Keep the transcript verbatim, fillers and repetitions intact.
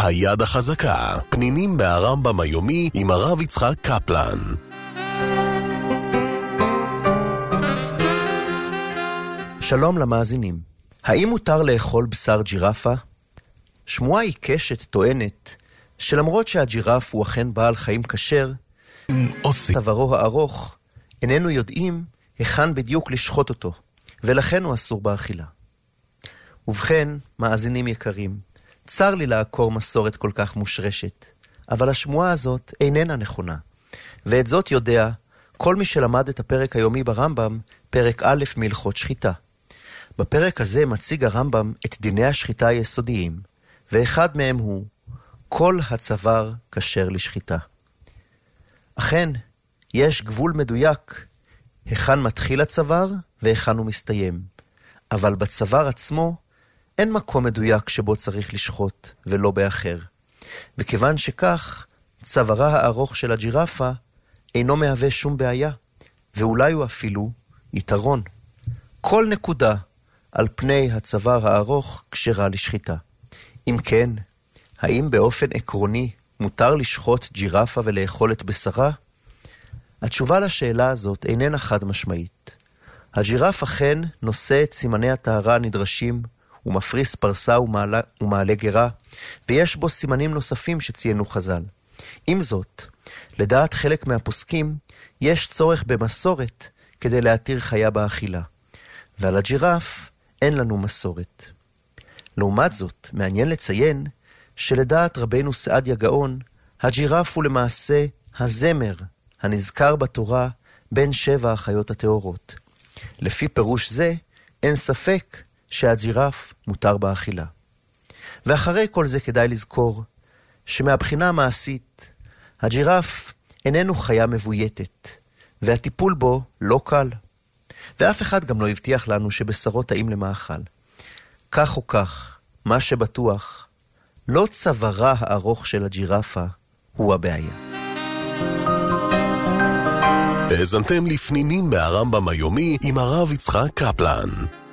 היד החזקה, פנינים מהרמב"ם היומי עם הרב יצחק קפלן. שלום למאזינים. האם מותר לאכול בשר ג'ירפה? שמועה עיקשת טוענת שלמרות שהג'ירף הוא אכן בעל חיים כשר, צווארו הארוך, איננו יודעים היכן בדיוק לשחוט אותו, ולכן הוא אסור באכילה. ובכן, מאזינים יקרים, צר לי לעקור מסורת כל כך מושרשת, אבל השמועה הזאת איננה נכונה. ואת זאת יודע כל מי שלמד את הפרק היומי ברמב"ם, פרק א' מהלכות שחיטה. בפרק הזה מציג הרמב"ם את דיני השחיטה היסודיים, ואחד מהם הוא, כל הצוואר כשר לשחיטה. אכן, יש גבול מדויק, היכן מתחיל הצוואר והיכן הוא מסתיים. אבל בצוואר עצמו אין מקום מדויק שבו צריך לשחוט ולא באחר. וכיוון שכך, צווארה הארוך של הג'ירפה אינו מהווה שום בעיה, ואולי הוא אפילו יתרון. כל נקודה על פני הצוואר הארוך כשרה לשחיטה. אם כן, האם באופן עקרוני מותר לשחוט ג'ירפה ולאכול את בשרה? התשובה לשאלה הזאת איננה חד משמעית. הג'ירף אכן נושא את סימני הטהרה הנדרשים, הוא מפריס פרסה ומעלה, ומעלה גרה, ויש בו סימנים נוספים שציינו חז"ל. עם זאת, לדעת חלק מהפוסקים, יש צורך במסורת כדי להתיר חיה באכילה. ועל הג'ירף אין לנו מסורת. לעומת זאת, מעניין לציין שלדעת רבנו סעדיה גאון, הג'ירף הוא למעשה הזמר הנזכר בתורה בין שבע החיות הטהורות. לפי פירוש זה, אין ספק שהג'ירף מותר באכילה. ואחרי כל זה כדאי לזכור שמהבחינה המעשית, הג'ירף איננו חיה מבויתת, והטיפול בו לא קל. ואף אחד גם לא הבטיח לנו שבשרו טעים למאכל. כך או כך, מה שבטוח, לא צווארה הארוך של הג'ירפה הוא הבעיה. האזנתם לפנינים מהרמב"ם היומי עם הרב יצחק קפלן.